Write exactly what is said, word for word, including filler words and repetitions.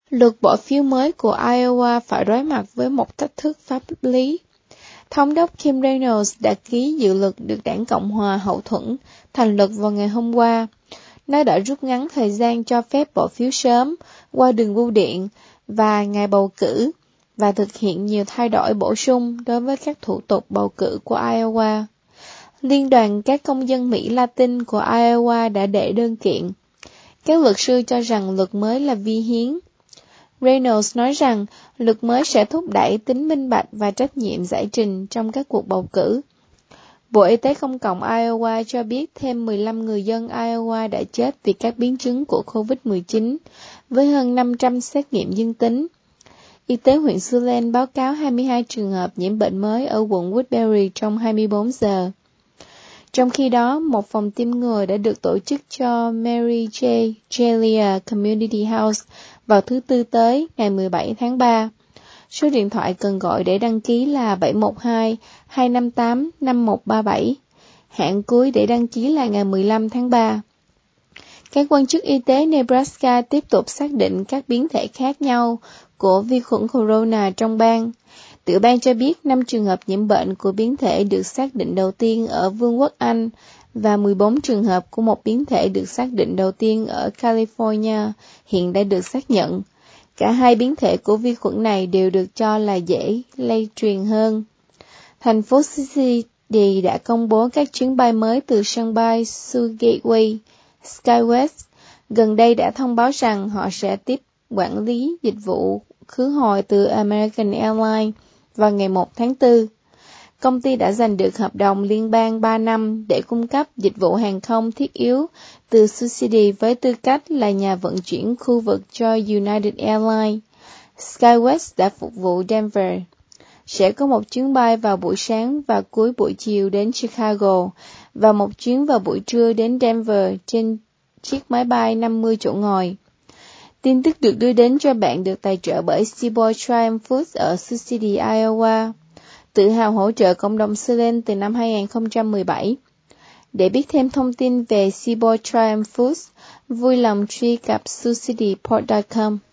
Luật bỏ phiếu mới của Iowa phải đối mặt với một thách thức pháp lý. Thống đốc Kim Reynolds đã ký dự luật được đảng Cộng hòa hậu thuẫn thành luật vào ngày hôm qua. Nó đã rút ngắn thời gian cho phép bỏ phiếu sớm qua đường bưu điện và ngày bầu cử và thực hiện nhiều thay đổi bổ sung đối với các thủ tục bầu cử của Iowa. Liên đoàn các công dân Mỹ Latin của Iowa đã đệ đơn kiện. Các luật sư cho rằng luật mới là vi hiến. Reynolds nói rằng luật mới sẽ thúc đẩy tính minh bạch và trách nhiệm giải trình trong các cuộc bầu cử. Bộ Y tế Công cộng Iowa cho biết thêm mười lăm người dân Iowa đã chết vì các biến chứng của covid mười chín, với hơn năm trăm xét nghiệm dương tính. Y tế huyện Siouxland báo cáo hai mươi hai trường hợp nhiễm bệnh mới ở quận Woodbury trong hai mươi bốn giờ. Trong khi đó, một phòng tiêm ngừa đã được tổ chức cho Mary J. Jalia Community House vào thứ Tư tới, ngày mười bảy tháng ba. Số điện thoại cần gọi để đăng ký là bảy một hai, hai năm tám, năm một ba bảy. Hạn cuối để đăng ký là ngày mười lăm tháng ba. Các quan chức y tế Nebraska tiếp tục xác định các biến thể khác nhau của vi khuẩn corona trong bang. Tiểu bang cho biết năm trường hợp nhiễm bệnh của biến thể được xác định đầu tiên ở Vương quốc Anh và mười bốn trường hợp của một biến thể được xác định đầu tiên ở California hiện đã được xác nhận. Cả hai biến thể của vi khuẩn này đều được cho là dễ lây truyền hơn. Thành phố Cincinnati đã công bố các chuyến bay mới từ sân bay Sioux Gateway. SkyWest gần đây đã thông báo rằng họ sẽ tiếp quản lý dịch vụ khứ hồi từ American Airlines vào ngày một tháng tư. Công ty đã giành được hợp đồng liên bang ba năm để cung cấp dịch vụ hàng không thiết yếu từ Sioux City với tư cách là nhà vận chuyển khu vực cho United Airlines. SkyWest đã phục vụ Denver. Sẽ có một chuyến bay vào buổi sáng và cuối buổi chiều đến Chicago và một chuyến vào buổi trưa đến Denver trên chiếc máy bay năm mươi chỗ ngồi. Tin tức được đưa đến cho bạn được tài trợ bởi Seaboard Triumph Foods ở Sioux City, Iowa, tự hào hỗ trợ cộng đồng Siouxland từ năm hai không một bảy. Để biết thêm thông tin về Seaboard Triumph Foods, vui lòng truy cập sioux city port chấm com.